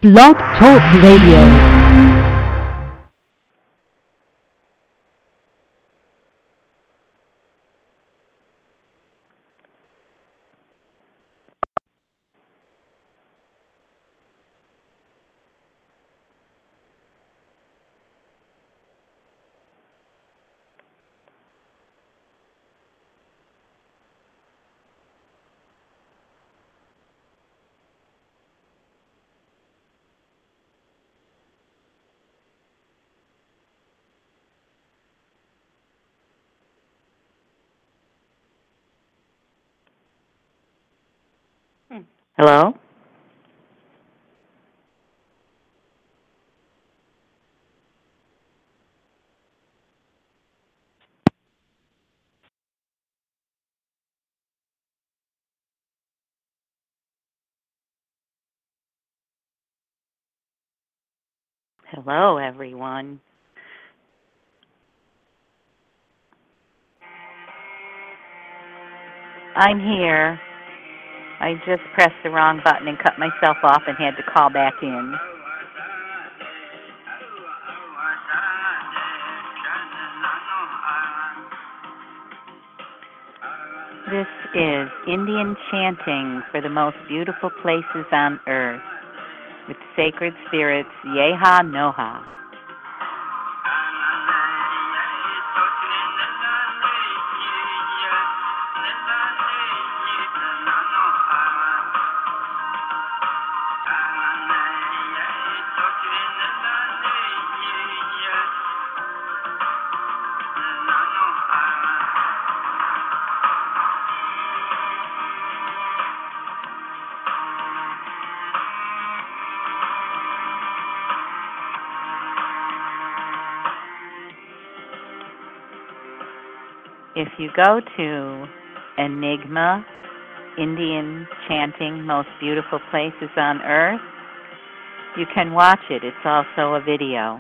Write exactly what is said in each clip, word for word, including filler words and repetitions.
Blog Talk Radio. Hello? Hello, everyone. I'm here. I just pressed the wrong button and cut myself off and had to call back in. This is Indian chanting for the most beautiful places on earth with sacred spirits Yeha Noha. If you go to Enigma, Indian Chanting Most Beautiful Places on Earth, you can watch it. It's also a video.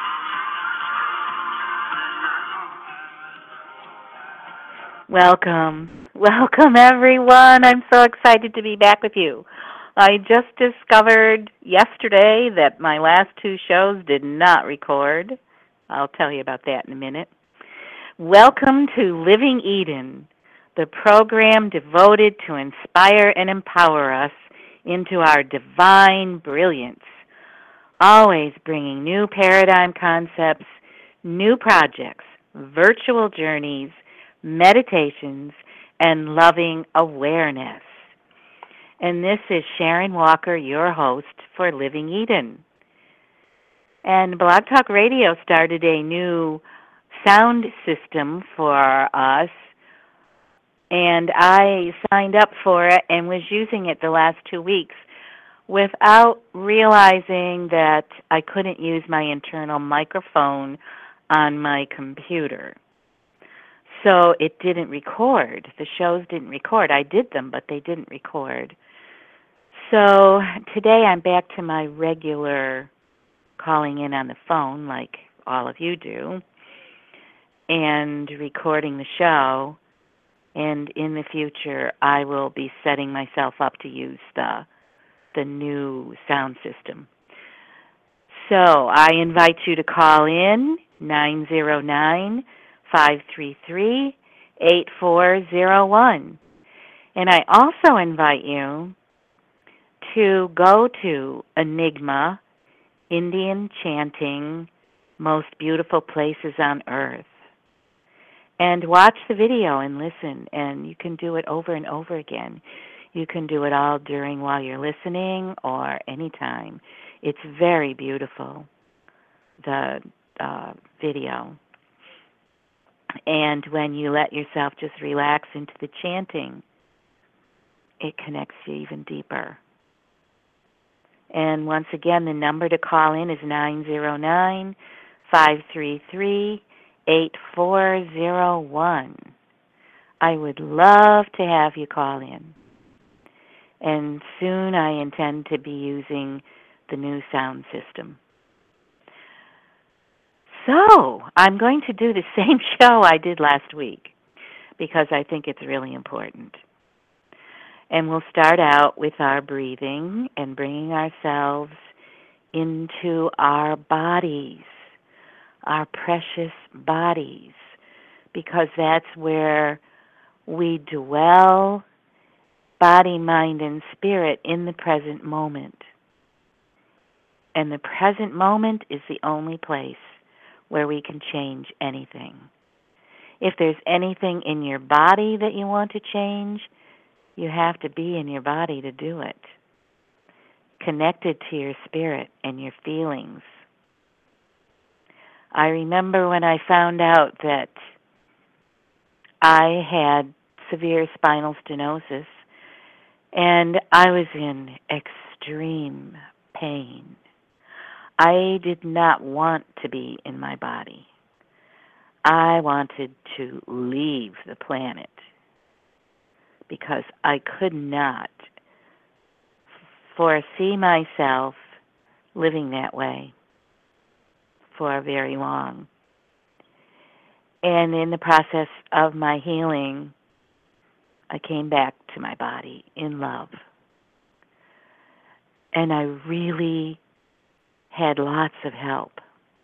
Welcome. Welcome, everyone. I'm so excited to be back with you. I just discovered yesterday that my last two shows did not record. I'll tell you about that in a minute. Welcome to Living Eden, the program devoted to inspire and empower us into our divine brilliance, always bringing new paradigm concepts, new projects, virtual journeys, meditations, and loving awareness. And this is Sharon Walker, your host for Living Eden. And Blog Talk Radio started a new sound system for us, and I signed up for it and was using it the last two weeks without realizing that I couldn't use my internal microphone on my computer. So it didn't record. The shows didn't record. I did them, but they didn't record. So today I'm back to my regular calling in on the phone like all of you do and recording the show. And in the future, I will be setting myself up to use the the new sound system. So I invite you to call in nine zero nine, five three three, eight four zero one. And I also invite you to go to Enigma, Indian Chanting, Most Beautiful Places on Earth, and watch the video and listen. And you can do it over and over again. You can do it all during while you're listening or anytime. It's very beautiful, the uh, video. And when you let yourself just relax into the chanting, it connects you even deeper. And once again, the number to call in is nine zero nine, five three three, eight four zero one. I would love to have you call in. And soon I intend to be using the new sound system. So I'm going to do the same show I did last week because I think it's really important. And we'll start out with our breathing and bringing ourselves into our bodies, our precious bodies, because that's where we dwell, body, mind, and spirit in the present moment. And the present moment is the only place where we can change anything. If there's anything in your body that you want to change, you have to be in your body to do it, connected to your spirit and your feelings. I remember when I found out that I had severe spinal stenosis, and I was in extreme pain. I did not want to be in my body. I wanted to leave the planet because I could not foresee myself living that way for very long. And in the process of my healing, I came back to my body in love. And I really had lots of help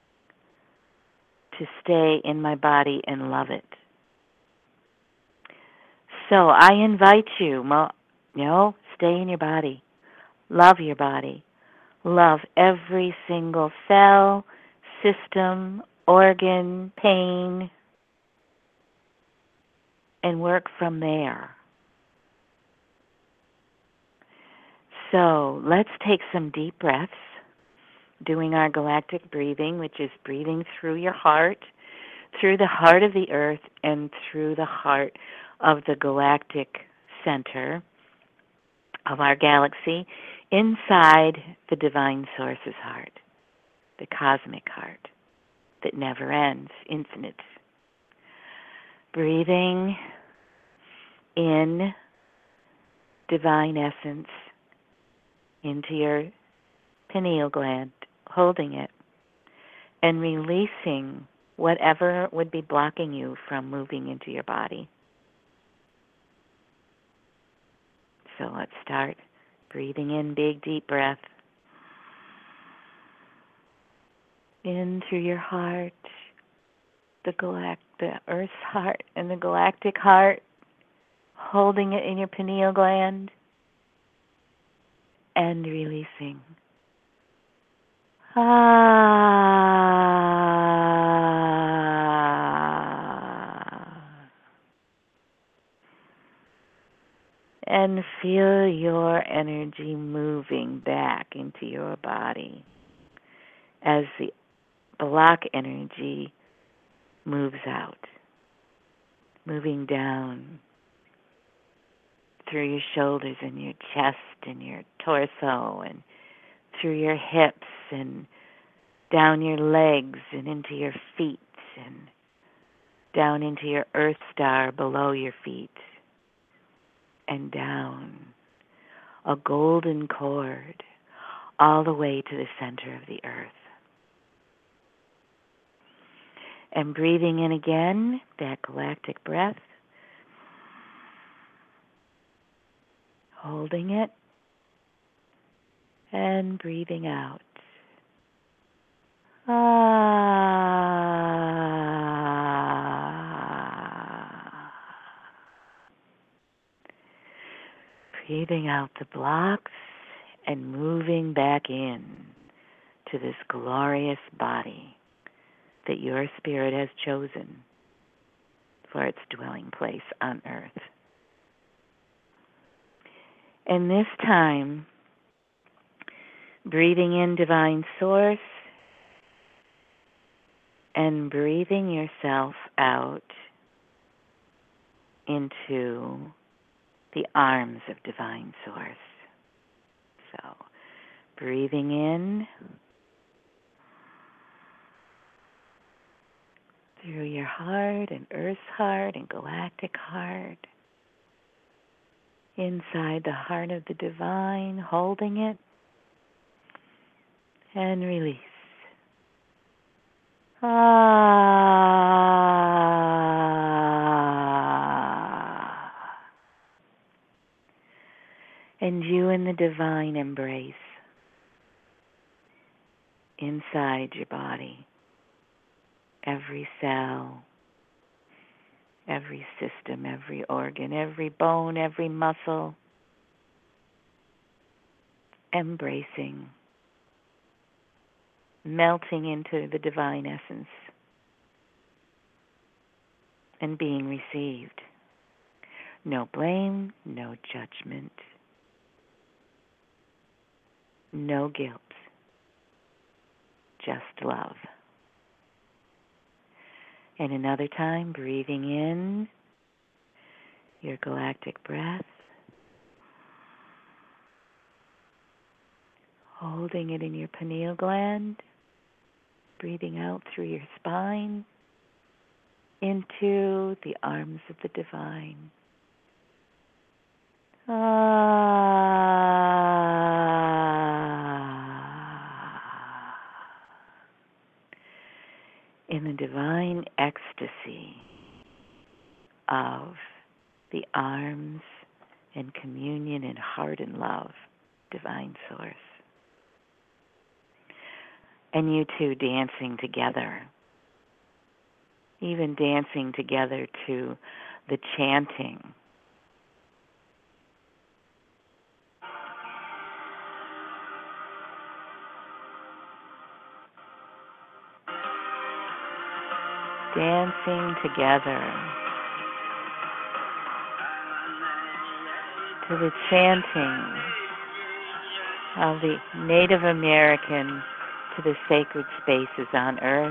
to stay in my body and love it. So I invite you, you know, stay in your body. Love your body. Love every single cell, system, organ, pain, and work from there. So let's take some deep breaths, doing our galactic breathing, which is breathing through your heart, through the heart of the earth, and through the heart of the galactic center of our galaxy, inside the divine source's heart, the cosmic heart that never ends, infinite. Breathing in divine essence into your pineal gland, holding it, and releasing whatever would be blocking you from moving into your body. So let's start breathing in, big deep breath. In through your heart, the galact, the Earth's heart and the galactic heart, holding it in your pineal gland, and releasing. Ah. And feel your energy moving back into your body as the block energy moves out, moving down through your shoulders and your chest and your torso and through your hips and down your legs and into your feet and down into your earth star below your feet and down a golden cord all the way to the center of the earth. And breathing in again, that galactic breath, holding it, and breathing out. Ah. Breathing out the blocks and moving back in to this glorious body that your spirit has chosen for its dwelling place on earth. And this time, breathing in divine source and breathing yourself out into the arms of divine source. So, breathing in through your heart and earth's heart and galactic heart, inside the heart of the divine, holding it, and release. Ah. And you and the divine embrace inside your body, every cell, every system, every organ, every bone, every muscle, embracing, melting into the divine essence and being received. No blame, no judgment, no guilt, just love. And another time, breathing in your galactic breath, holding it in your pineal gland, breathing out through your spine into the arms of the divine. Ah. In the divine ecstasy of the arms and communion and heart and love, divine source. And you two dancing together, even dancing together to the chanting. Dancing together to the chanting of the Native American to the sacred spaces on earth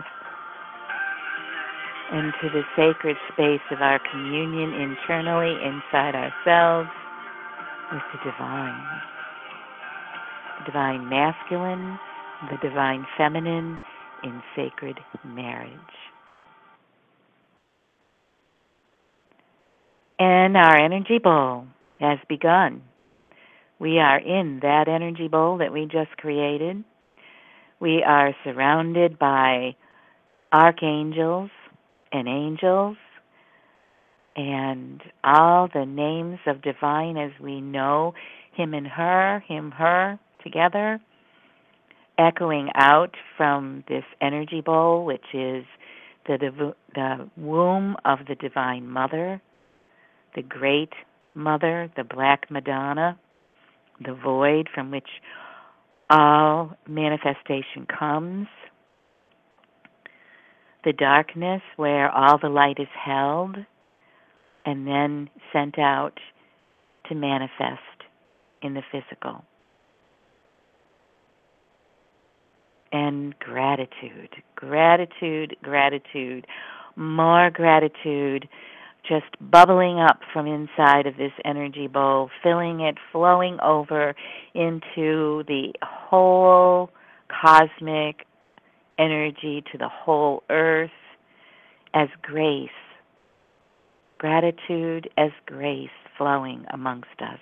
and to the sacred space of our communion internally inside ourselves with the divine. The divine masculine, the divine feminine in sacred marriage. And our energy bowl has begun. We are in that energy bowl that we just created. We are surrounded by archangels and angels and all the names of divine as we know him and her, him, her together, echoing out from this energy bowl, which is the, div- the womb of the Divine Mother, the Great Mother, the Black Madonna, the void from which all manifestation comes, the darkness where all the light is held and then sent out to manifest in the physical. And gratitude, gratitude, gratitude, more gratitude, just bubbling up from inside of this energy bowl, filling it, flowing over into the whole cosmic energy, to the whole earth as grace. Gratitude as grace flowing amongst us.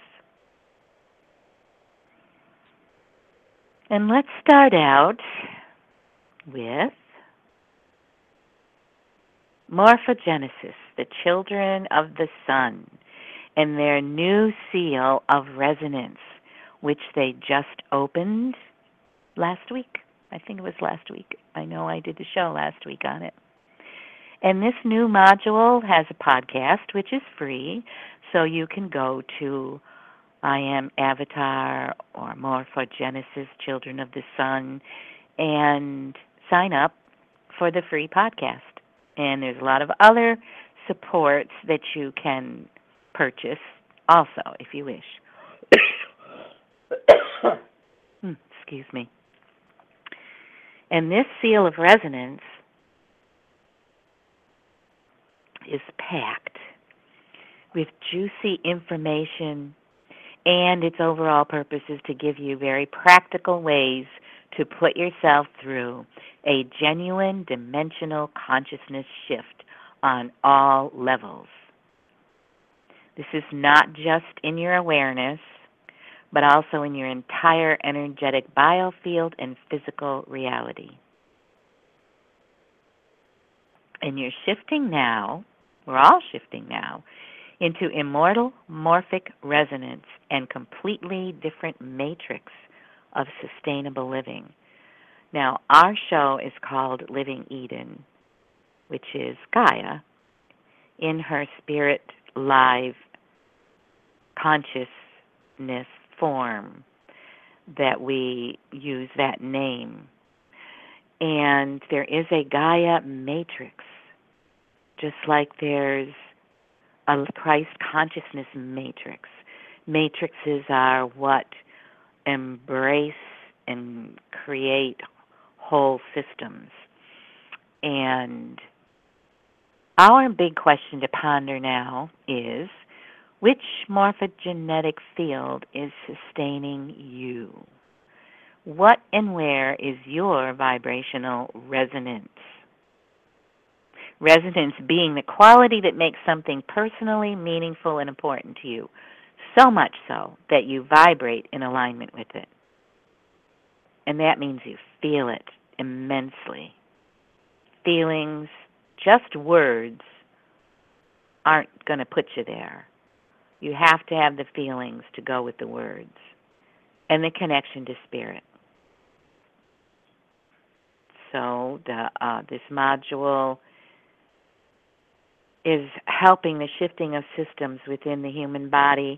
And let's start out with morphogenesis, the children of the sun, and their new seal of resonance, which they just opened last week. I think it was last week. I know I did the show last week on it. And this new module has a podcast, which is free, so you can go to I Am Avatar or Morphogenesis, Children of the Sun, and sign up for the free podcast. And there's a lot of other supports that you can purchase also, if you wish. Excuse me. And this seal of resonance is packed with juicy information, and its overall purpose is to give you very practical ways to put yourself through a genuine dimensional consciousness shift on all levels. This is not just in your awareness, but also in your entire energetic biofield and physical reality. And you're shifting now, we're all shifting now, into immortal morphic resonance and completely different matrix of sustainable living. Now, our show is called Living Eden, which is Gaia in her spirit live consciousness form that we use that name. And there is a Gaia matrix, just like there's a Christ consciousness matrix. Matrices are what embrace and create whole systems. And our big question to ponder now is, which morphogenetic field is sustaining you? What and where is your vibrational resonance? Resonance being the quality that makes something personally meaningful and important to you, so much so that you vibrate in alignment with it. And that means you feel it immensely. Feelings, just words, aren't going to put you there. You have to have the feelings to go with the words and the connection to spirit. So the uh, this module is helping the shifting of systems within the human body,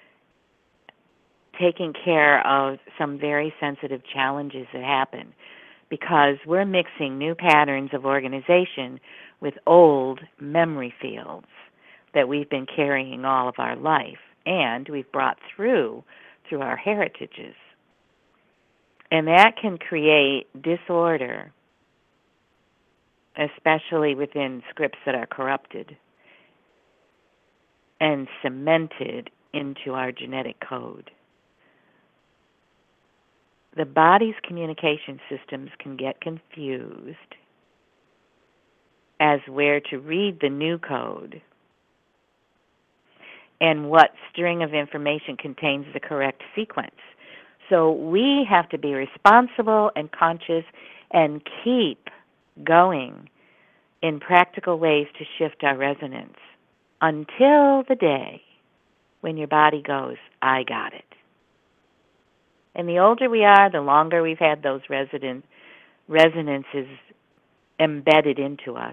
taking care of some very sensitive challenges that happen, because we're mixing new patterns of organization with old memory fields that we've been carrying all of our life, and we've brought through through our heritages. And that can create disorder, especially within scripts that are corrupted and cemented into our genetic code. The body's communication systems can get confused as where to read the new code and what string of information contains the correct sequence. So we have to be responsible and conscious and keep going in practical ways to shift our resonance. until the day when your body goes, I got it. And the older we are, the longer we've had those resident resonances embedded into us.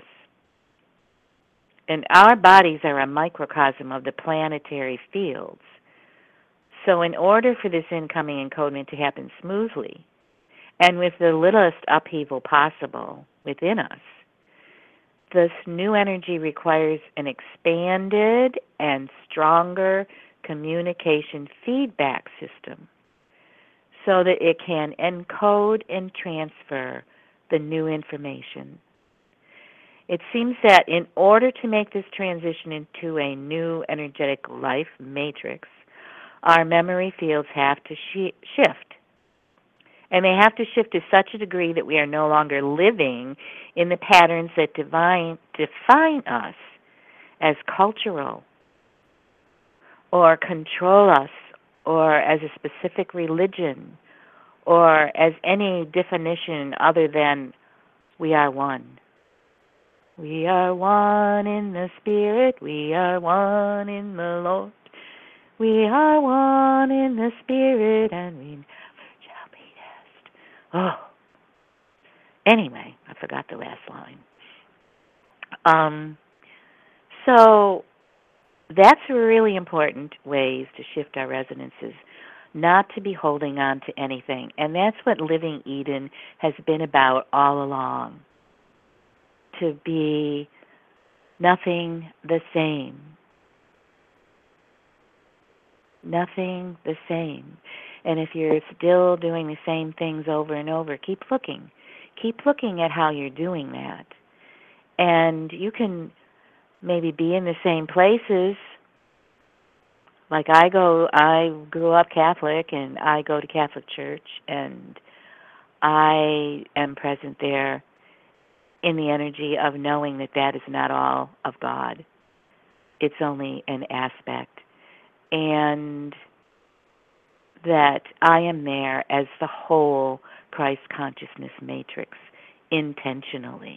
And our bodies are a microcosm of the planetary fields. So in order for this incoming encodement to happen smoothly, and with the littlest upheaval possible within us, this new energy requires an expanded and stronger communication feedback system so that it can encode and transfer the new information. It seems that in order to make this transition into a new energetic life matrix, our memory fields have to sh- shift. And they have to shift to such a degree that we are no longer living in the patterns that divine, define us as cultural or control us or as a specific religion or as any definition other than we are one. We are one in the Spirit, we are one in the Lord. We are one in the Spirit, and we never shall be lost. Oh. Anyway, I forgot the last line. Um, so that's really important ways to shift our resonances, not to be holding on to anything. And that's what Living Eden has been about all along, to be nothing the same. Nothing the same. And if you're still doing the same things over and over, keep looking. Keep looking at how you're doing that. And you can maybe be in the same places. Like I go, I grew up Catholic, and I go to Catholic church, and I am present there in the energy of knowing that that is not all of God. It's only an aspect. And that I am there as the whole Christ consciousness matrix intentionally.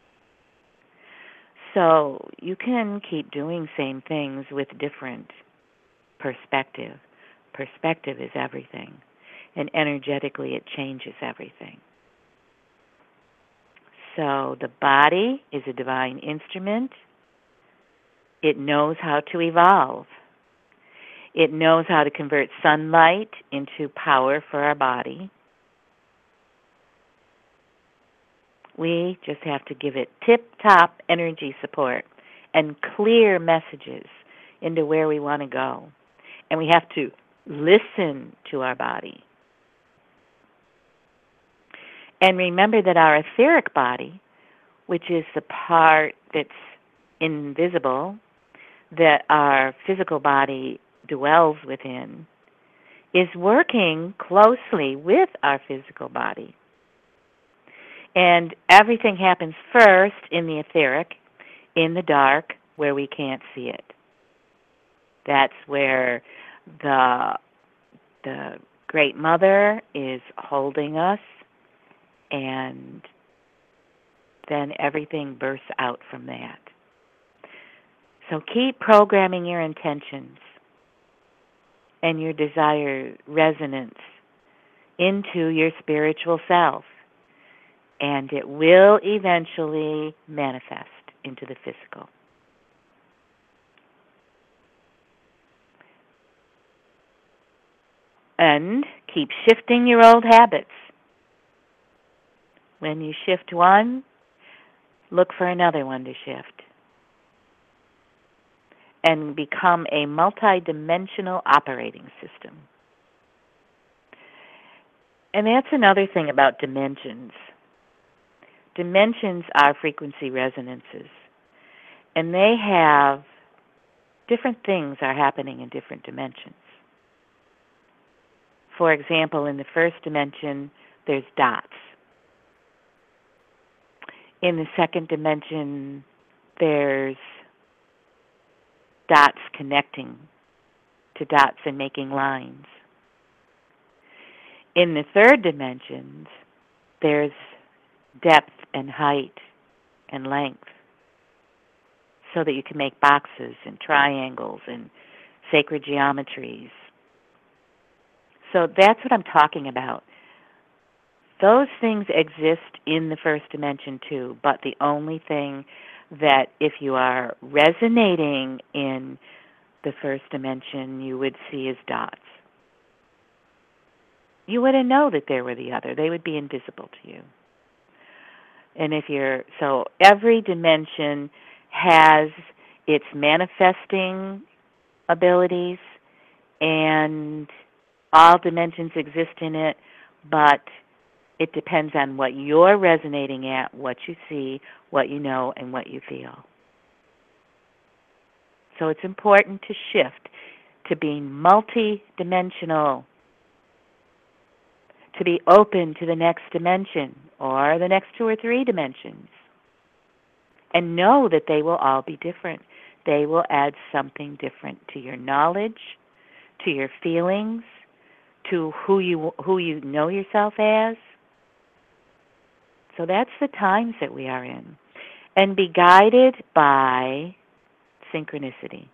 So you can keep doing same things with different perspective. Perspective is everything. And energetically it changes everything. So the body is a divine instrument. It knows how to evolve. It knows how to convert sunlight into power for our body. We just have to give it tip-top energy support and clear messages into where we want to go. And we have to listen to our body. And remember that our etheric body, which is the part that's invisible, that our physical body dwells within, is working closely with our physical body. And everything happens first in the etheric, in the dark, where we can't see it. That's where the the Great Mother is holding us, and then everything bursts out from that. So keep programming your intentions and your desire resonance into your spiritual self, and it will eventually manifest into the physical. And keep shifting your old habits. When you shift one, look for another one to shift. And become a multidimensional operating system. And that's another thing about dimensions. Dimensions are frequency resonances. And they have different things are happening in different dimensions. For example, in the first dimension, there's dots. In the second dimension, there's dots connecting to dots and making lines. In the third dimension, there's depth and height and length. so that you can make boxes and triangles and sacred geometries. So that's what I'm talking about. Those things exist in the first dimension too, but the only thing that if you are resonating in the first dimension you would see is dots. You wouldn't know that they were the other. They would be invisible to you. And if you're, so every dimension has its manifesting abilities, and all dimensions exist in it, but it depends on what you're resonating at, what you see, what you know, and what you feel. So it's important to shift to being multi-dimensional, to be open to the next dimension or the next two or three dimensions, and know that they will all be different. They will add something different to your knowledge, to your feelings, to who you who you know yourself as. So that's the times that we are in. And be guided by synchronicity.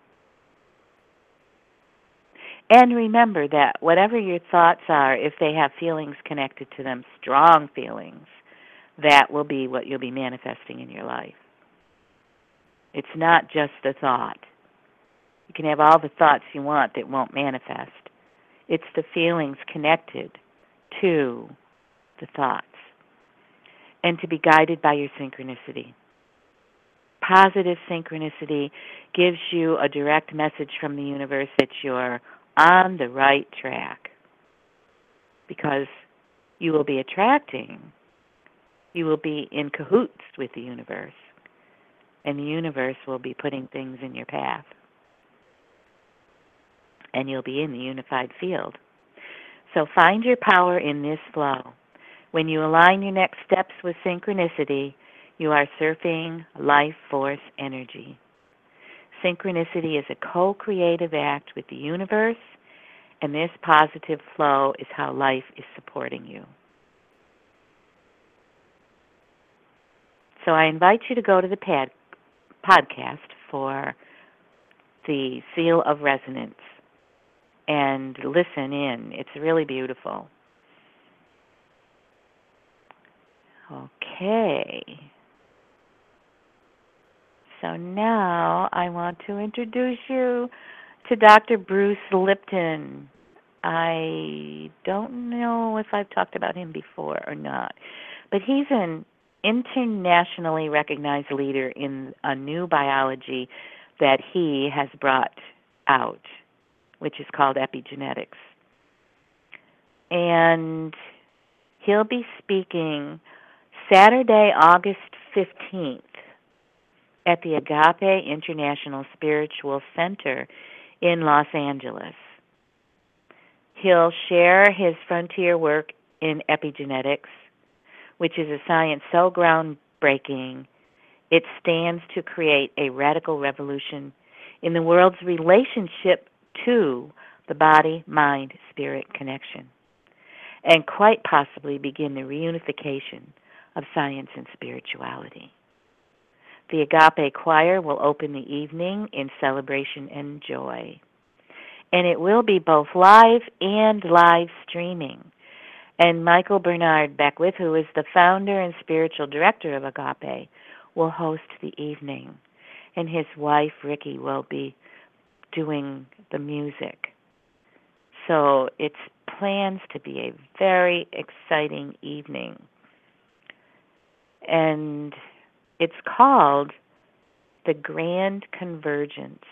And remember that whatever your thoughts are, if they have feelings connected to them, strong feelings, that will be what you'll be manifesting in your life. It's not just the thought. You can have all the thoughts you want that won't manifest. It's the feelings connected to the thoughts. And to be guided by your synchronicity. Positive synchronicity gives you a direct message from the universe that you're on the right track, because you will be attracting, you will be in cahoots with the universe, and the universe will be putting things in your path, and you'll be in the unified field. So find your power in this flow. When you align your next steps with synchronicity, you are surfing life force energy. Synchronicity is a co-creative act with the universe, and this positive flow is how life is supporting you. So I invite you to go to the pad, podcast for the Seal of Resonance and listen in. It's really beautiful. Okay. So now I want to introduce you to Doctor Bruce Lipton. I don't know if I've talked about him before or not, but he's an internationally recognized leader in a new biology that he has brought out, which is called epigenetics. And he'll be speaking Saturday, August fifteenth, at the Agape International Spiritual Center in Los Angeles. He'll share his frontier work in epigenetics, which is a science so groundbreaking it stands to create a radical revolution in the world's relationship to the body-mind-spirit connection, and quite possibly begin the reunification of science and spirituality. The Agape Choir will open the evening in celebration and joy. And it will be both live and live streaming. And Michael Bernard Beckwith, who is the founder and spiritual director of Agape, will host the evening. And his wife, Ricky, will be doing the music. So it's plans to be a very exciting evening. And it's called the Grand Convergence.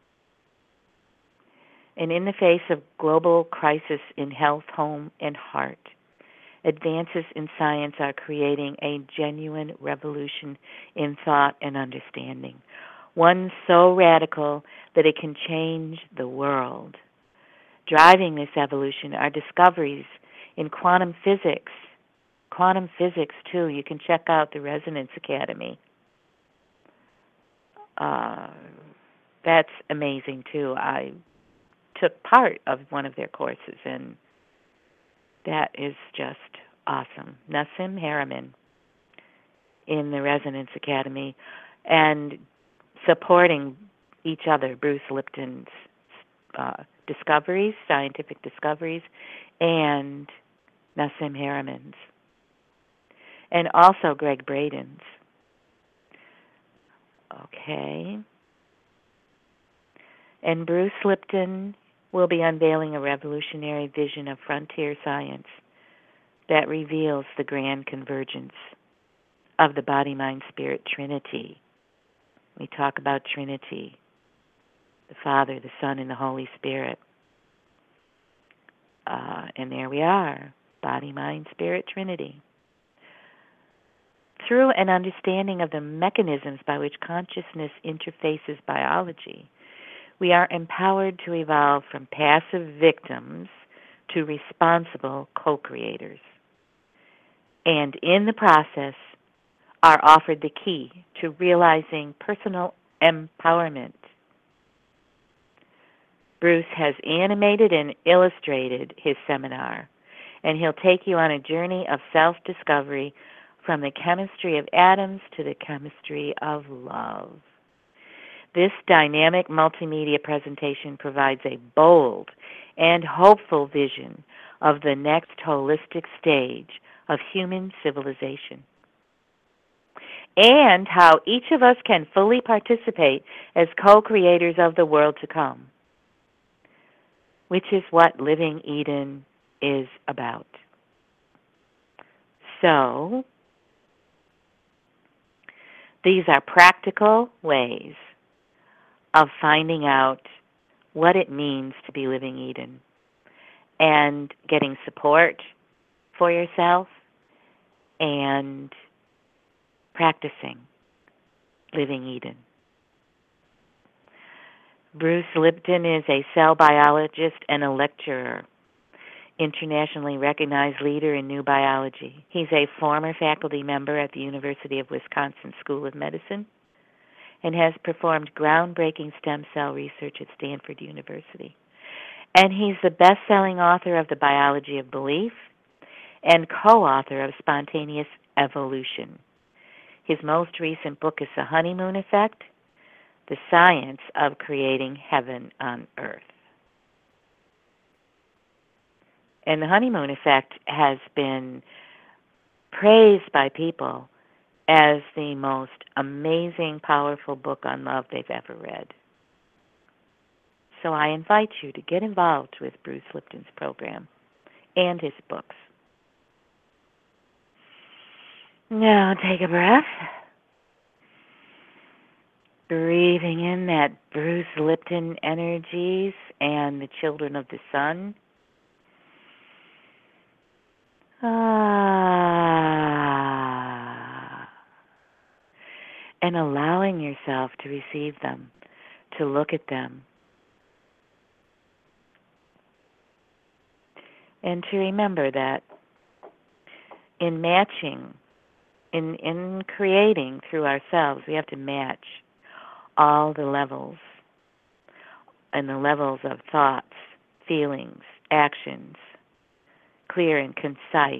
And in the face of global crisis in health, home, and heart, advances in science are creating a genuine revolution in thought and understanding, one so radical that it can change the world. Driving this evolution are discoveries in quantum physics. Quantum physics, too. You can check out the Resonance Academy. Uh, that's amazing, too. I took part of one of their courses, and that is just awesome. Nassim Haramein in the Resonance Academy. And supporting each other, Bruce Lipton's uh, discoveries, scientific discoveries, and Nassim Harameyn's, and also Greg Braden's. Okay. And Bruce Lipton will be unveiling a revolutionary vision of frontier science that reveals the grand convergence of the body, mind, spirit trinity. We talk about Trinity, the Father, the Son, and the Holy Spirit. Uh, and there we are, body, mind, spirit, Trinity. Through an understanding of the mechanisms by which consciousness interfaces biology, we are empowered to evolve from passive victims to responsible co-creators. And in the process, are offered the key to realizing personal empowerment. Bruce has animated and illustrated his seminar, and he'll take you on a journey of self-discovery from the chemistry of atoms to the chemistry of love. This dynamic multimedia presentation provides a bold and hopeful vision of the next holistic stage of human civilization, and how each of us can fully participate as co-creators of the world to come, which is what Living Eden is about. So, these are practical ways of finding out what it means to be living Eden and getting support for yourself and practicing living Eden. Bruce Lipton is a cell biologist and a lecturer, internationally recognized leader in new biology. He's a former faculty member at the University of Wisconsin School of Medicine and has performed groundbreaking stem cell research at Stanford University. And he's the best-selling author of The Biology of Belief and co-author of Spontaneous Evolution. His most recent book is The Honeymoon Effect, The Science of Creating Heaven on Earth. And The Honeymoon Effect has been praised by people as the most amazing, powerful book on love they've ever read. So I invite you to get involved with Bruce Lipton's program and his books. Now take a breath. Breathing in that Bruce Lipton energies and the children of the sun. Ah. And allowing yourself to receive them, to look at them, and to remember that in matching, in, in creating through ourselves, we have to match all the levels and the levels of thoughts, feelings, actions, clear and concise,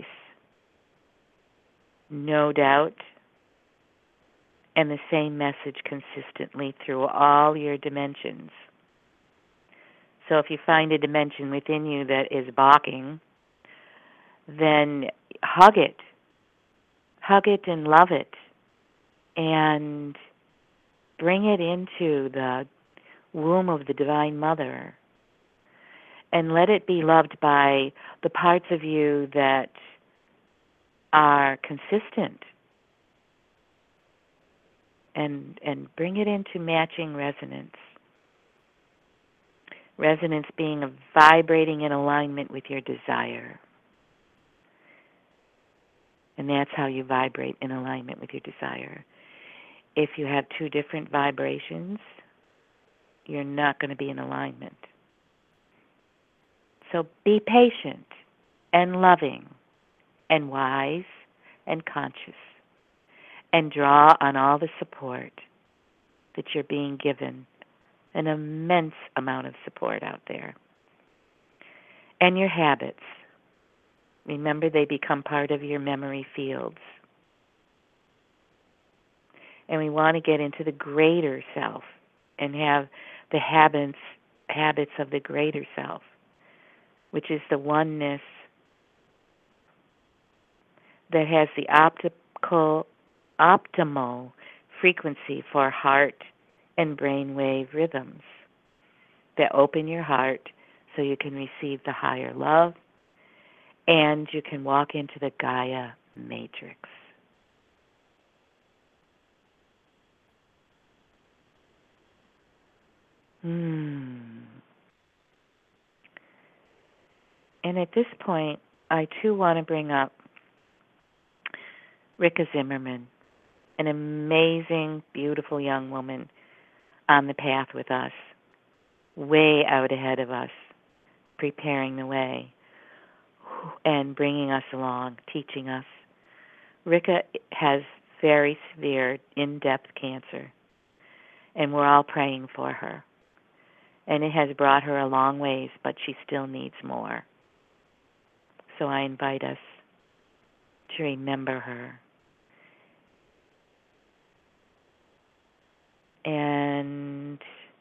no doubt, and the same message consistently through all your dimensions. So if you find a dimension within you that is balking, then hug it. Hug it and love it. And bring it into the womb of the Divine Mother. And let it be loved by the parts of you that are consistent. And, and bring it into matching resonance. Resonance being a vibrating in alignment with your desire. And that's how you vibrate in alignment with your desire. If you have two different vibrations, you're not going to be in alignment. So be patient and loving and wise and conscious, and draw on all the support that you're being given, an immense amount of support out there. And your habits. Remember, they become part of your memory fields. And we want to get into the greater self and have the habits habits of the greater self, which is the oneness that has the optical optimal frequency for heart and brainwave rhythms that open your heart so you can receive the higher love and you can walk into the Gaia matrix. Hmm. And at this point, I too want to bring up Rika Zimmerman, an amazing, beautiful young woman on the path with us, way out ahead of us, preparing the way and bringing us along, teaching us. Rika has very severe, in-depth cancer, and we're all praying for her. And it has brought her a long ways, but she still needs more. So I invite us to remember her. And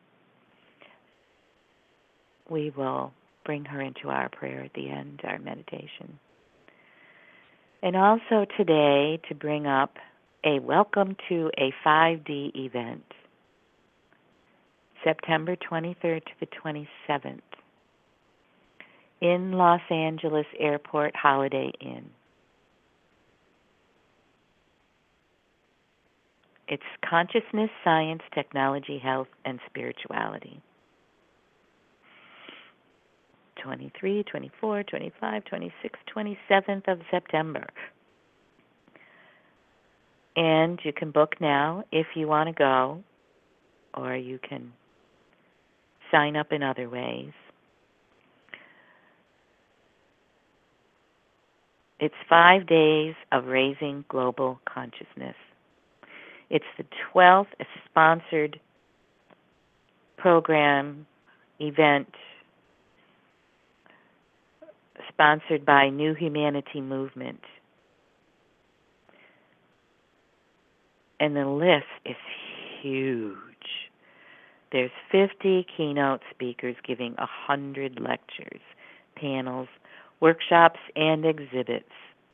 we will bring her into our prayer at the end, our meditation. And also today to bring up a welcome to a five D event, September twenty-third to the twenty-seventh, in Los Angeles Airport Holiday Inn. It's Consciousness, Science, Technology, Health, and Spirituality. twenty-three, twenty-four, twenty-five, twenty-six, twenty-seventh of September. And you can book now if you want to go, or you can sign up in other ways. It's five days of raising global consciousness. It's the twelfth sponsored program, event, sponsored by New Humanity Movement. And the list is huge. There's fifty keynote speakers giving one hundred lectures, panels, workshops, and exhibits.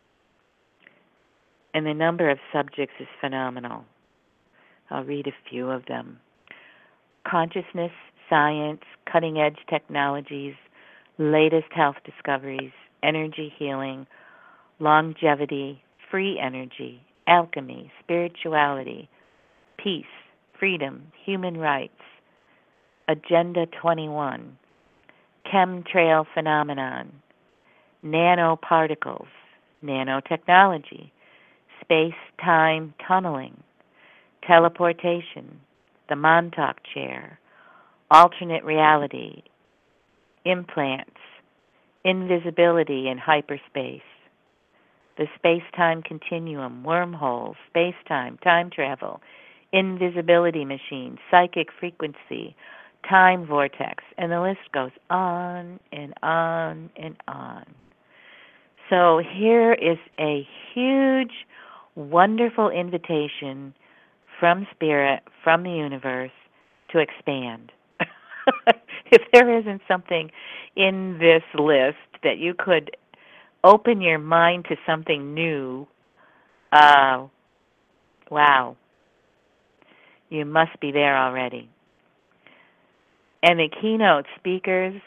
And the number of subjects is phenomenal. I'll read a few of them. Consciousness, science, cutting-edge technologies, latest health discoveries, energy healing, longevity, free energy, alchemy, spirituality, peace, freedom, human rights, Agenda twenty-one, chemtrail phenomenon, nanoparticles, nanotechnology, space-time tunneling, teleportation, the Montauk chair, alternate reality, implants, invisibility in hyperspace, the space-time continuum, wormholes, space-time, time travel, invisibility machine, psychic frequency, time vortex, and the list goes on and on and on. So here is a huge, wonderful invitation from Spirit, from the universe, to expand. If there isn't something in this list that you could open your mind to something new, uh, wow, you must be there already. And the keynote speakers,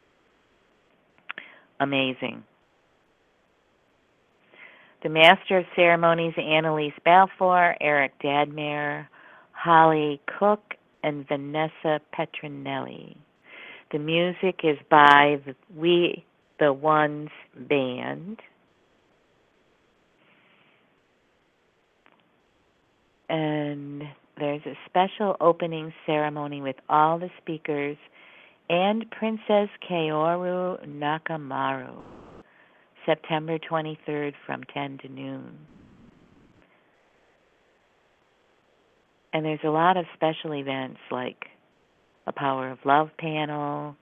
amazing. The Master of Ceremonies, Annalise Balfour, Eric Dadmere, Holly Cook, and Vanessa Petronelli. The music is by the We the Ones Band. And there's a special opening ceremony with all the speakers and Princess Kaoru Nakamaru, September twenty-third from ten to noon. And there's a lot of special events like a Power of Love panel,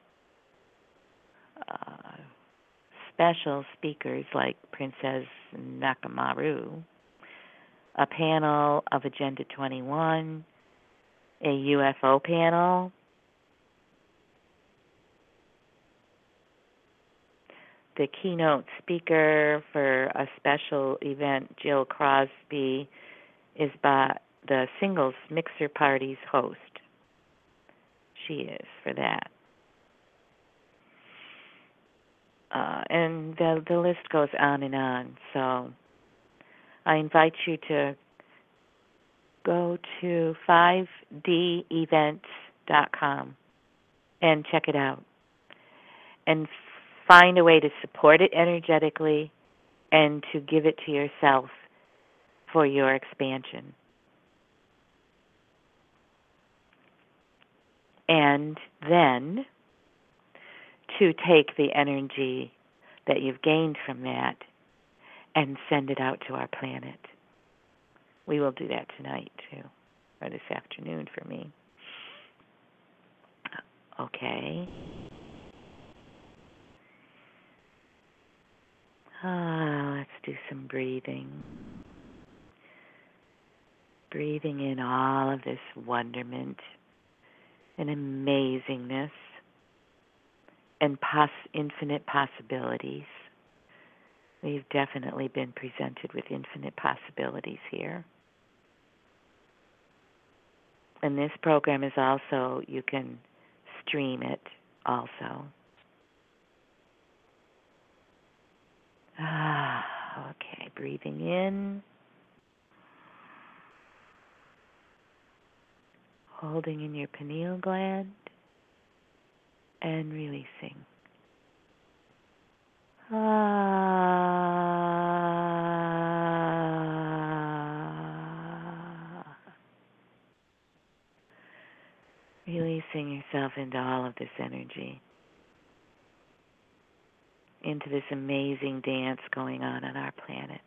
uh, special speakers like Princess Nakamaru, a panel of Agenda twenty-one, a U F O panel, the keynote speaker for a special event, Jill Crosby, is by the Singles Mixer Party's host. She is for that. Uh, and the, the list goes on and on. So I invite you to go to five D events dot com and check it out. And find a way to support it energetically and to give it to yourself for your expansion. And then to take the energy that you've gained from that and send it out to our planet. We will do that tonight, too, or this afternoon for me. Okay. Ah, let's do some breathing. Breathing in all of this wonderment and amazingness and pos- infinite possibilities. We've definitely been presented with infinite possibilities here. And this program is also, you can stream it also. Ah, okay, breathing in, holding in your pineal gland, and releasing. Ah. Releasing yourself into all of this energy, into this amazing dance going on on our planet.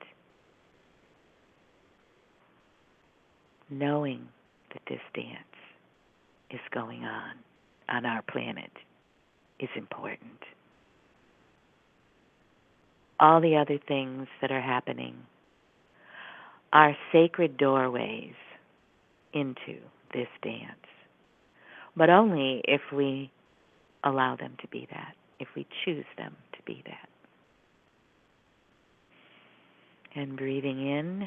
Knowing that this dance is going on on our planet is important. All the other things that are happening are sacred doorways into this dance, but only if we allow them to be that, if we choose them to be that. And breathing in,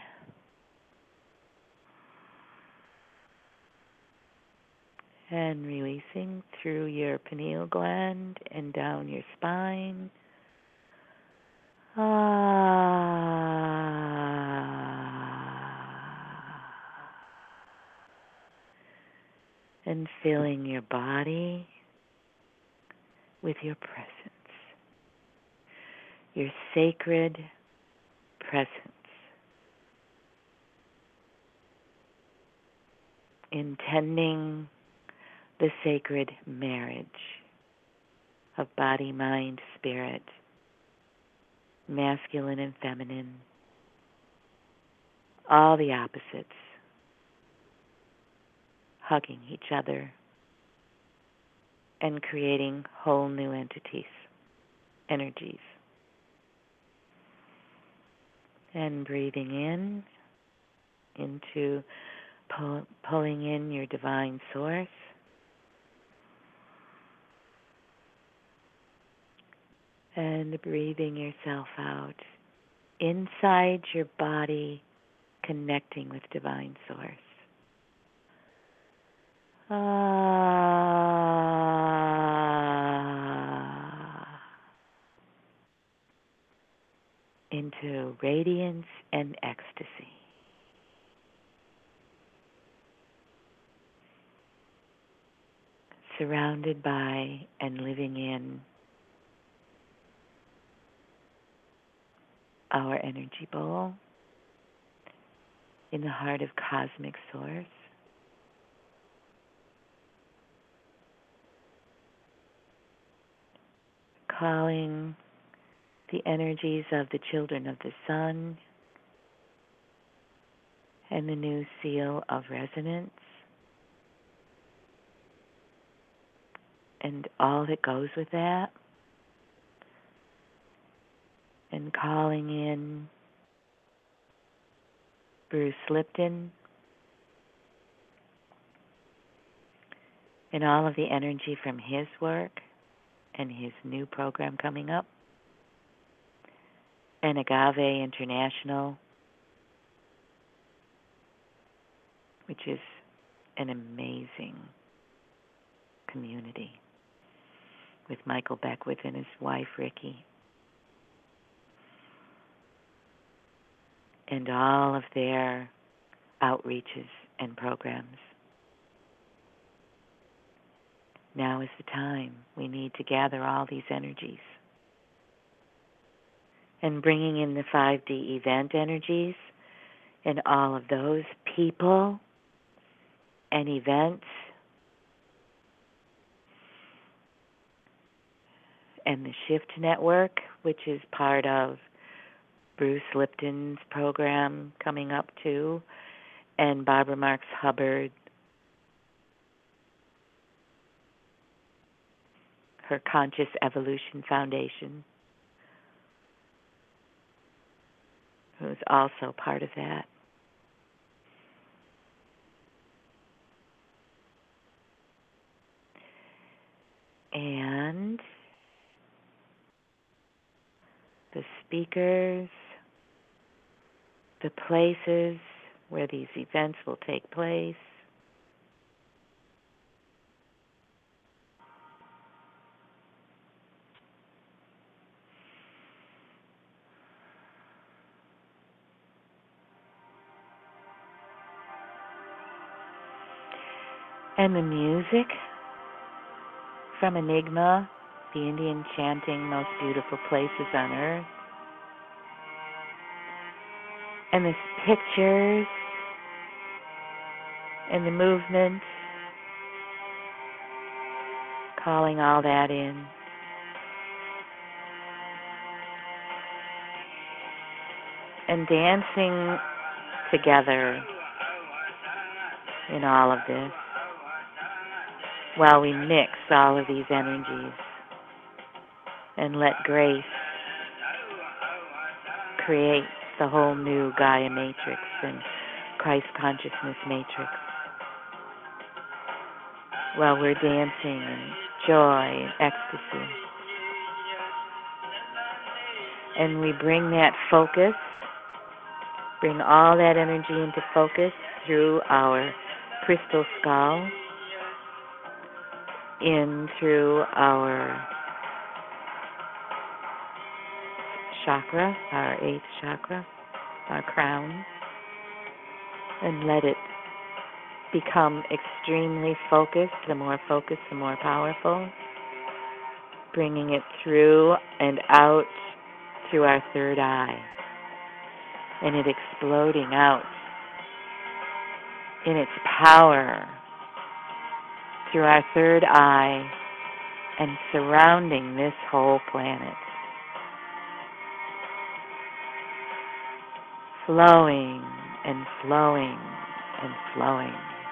and releasing through your pineal gland and down your spine. Ah. And filling your body with your presence, your sacred presence, intending the sacred marriage of body, mind, spirit, masculine and feminine, all the opposites, hugging each other and creating whole new entities, energies. And breathing in, into pull, pulling in your divine source. And breathing yourself out inside your body, connecting with divine source. Ah. Into radiance and ecstasy. Surrounded by and living in our energy bowl in the heart of cosmic source. Calling the energies of the children of the sun and the new seal of resonance and all that goes with that. And calling in Bruce Lipton, and all of the energy from his work and his new program coming up, and Agave International, which is an amazing community with Michael Beckwith and his wife, Ricky, and all of their outreaches and programs. Now is the time. We need to gather all these energies. And bringing in the five D event energies and all of those people and events and the Shift Network, which is part of Bruce Lipton's program coming up too, and Barbara Marx Hubbard, her Conscious Evolution Foundation, who's also part of that. And the speakers, the places where these events will take place, and the music from Enigma, the Indian chanting Most Beautiful Places on Earth, and the pictures and the movement, calling all that in. And dancing together in all of this while we mix all of these energies and let grace create the whole new Gaia matrix and Christ consciousness matrix, while we're dancing in joy and ecstasy. And we bring that focus, bring all that energy into focus through our crystal skull, in through our chakra, our eighth chakra, our crown, and let it become extremely focused. The more focused, the more powerful. Bringing it through and out through our third eye, and it exploding out in its power through our third eye and surrounding this whole planet. Flowing and flowing and flowing.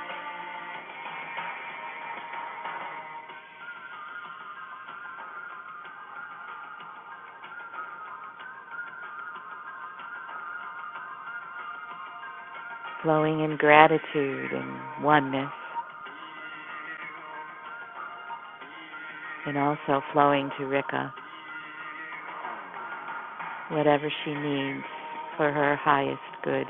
Flowing in gratitude and oneness. And also flowing to Rika, whatever she needs for her highest good.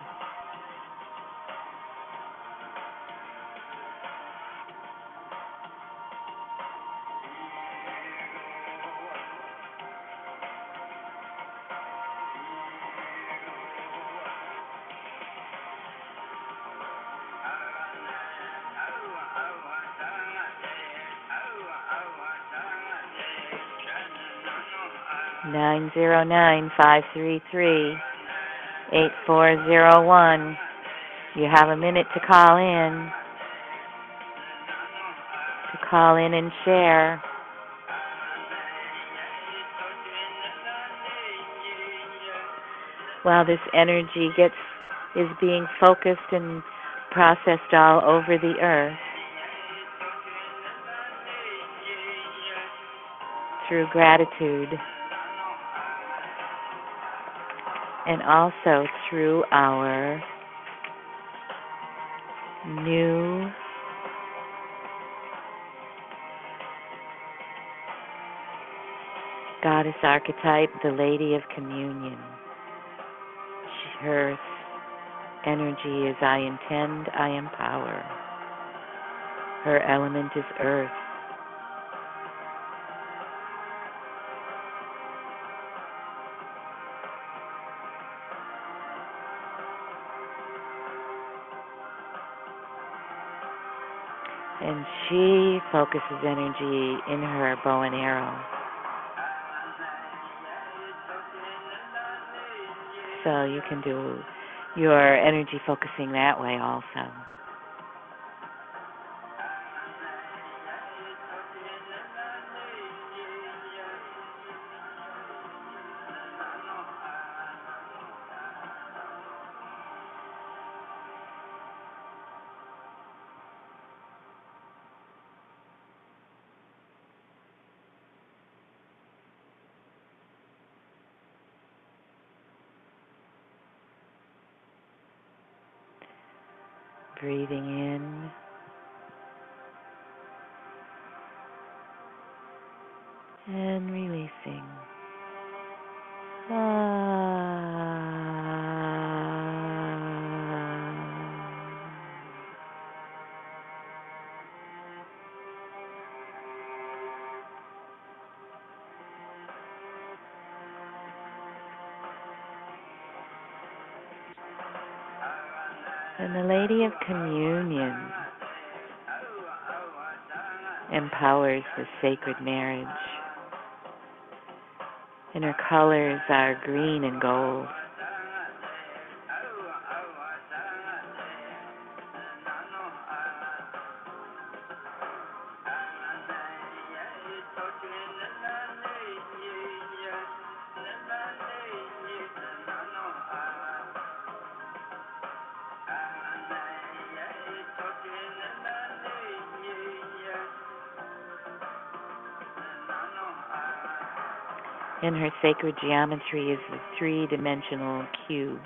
nine zero nine, five three three, eight four zero one. You have a minute to call in, to call in and share. While this energy gets is being focused and processed all over the earth through gratitude, and also through our new goddess archetype, the Lady of Communion. She, her energy is I intend, I empower. Her element is earth. And she focuses energy in her bow and arrow. So you can do your energy focusing that way also. Breathing in and releasing. Ah. And the Lady of Communion empowers the sacred marriage. And her colors are green and gold. And her sacred geometry is the three-dimensional cube.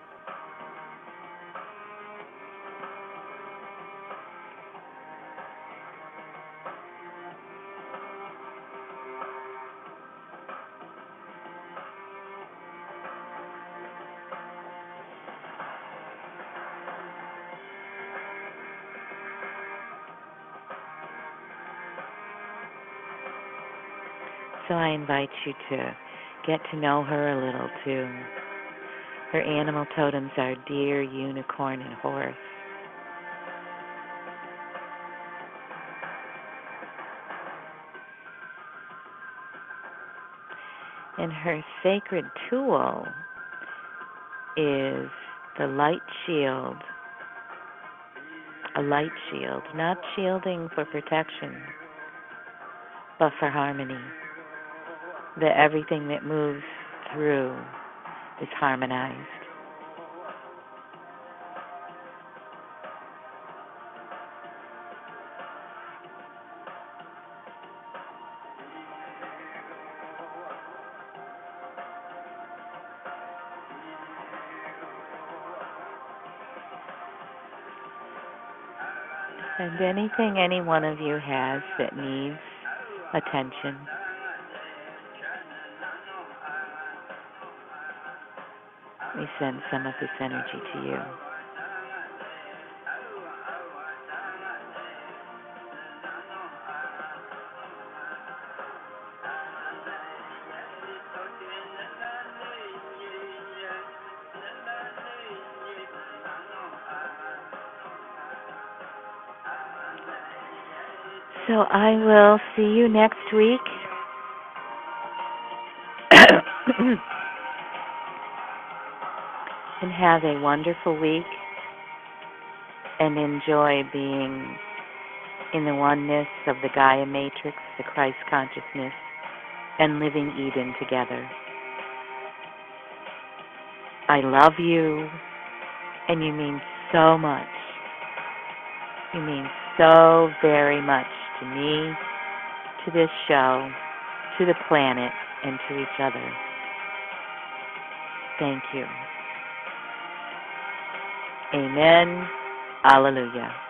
So I invite you to get to know her a little too. Her animal totems are deer, unicorn, and horse. And her sacred tool is the light shield. A light shield, not shielding for protection, but for harmony. That everything that moves through is harmonized. And anything any one of you has that needs attention, we send some of this energy to you. So I will see you next week. And have a wonderful week. And enjoy being in the oneness of the Gaia Matrix, the Christ consciousness, and living Eden together. I love you, and you mean so much. You mean so very much to me, to this show, to the planet, and to each other. Thank you. Amen, Alleluia.